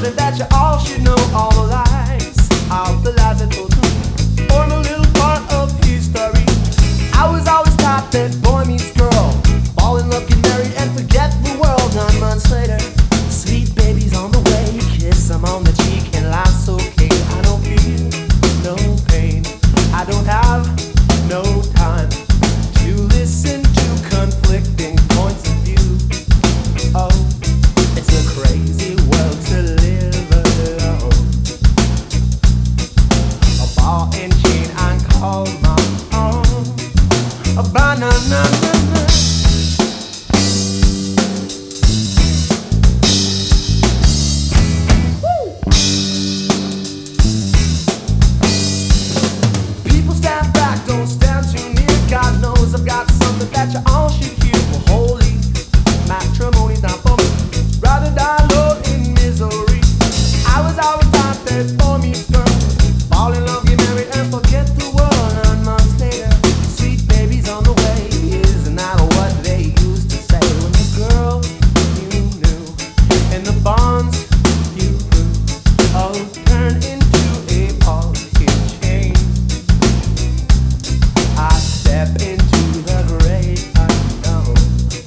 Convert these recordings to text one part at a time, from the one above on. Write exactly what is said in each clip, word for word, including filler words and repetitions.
something that you all should know. All the lies, all the lies I told you, form a little part of history. I was always taught that boy meets girl, fall in love, get married, and forget the world. Nine months later, sweet baby's on the way. Kiss him on the cheek and life's okay. I don't feel no pain. I don't have no time to listen to conflicting points of view. Oh, it's a crazy world to live alone. A ball and chain I call my own. A banana. People stand back, don't stand too near. God knows I've got something that you all should hear. Well, holy matrimony's not for me. Rather die alone in misery. I was always taught that for me, girl, fall in love, get married, and forget the world. Nine months later, sweet baby's on the way. Isn't that what they used to say? When the girl you knew and the bonds you grew all turned into a ball-hit chain. I step into the great unknown.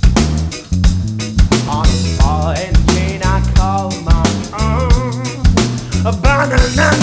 On a ball and chain I call my own. A banana.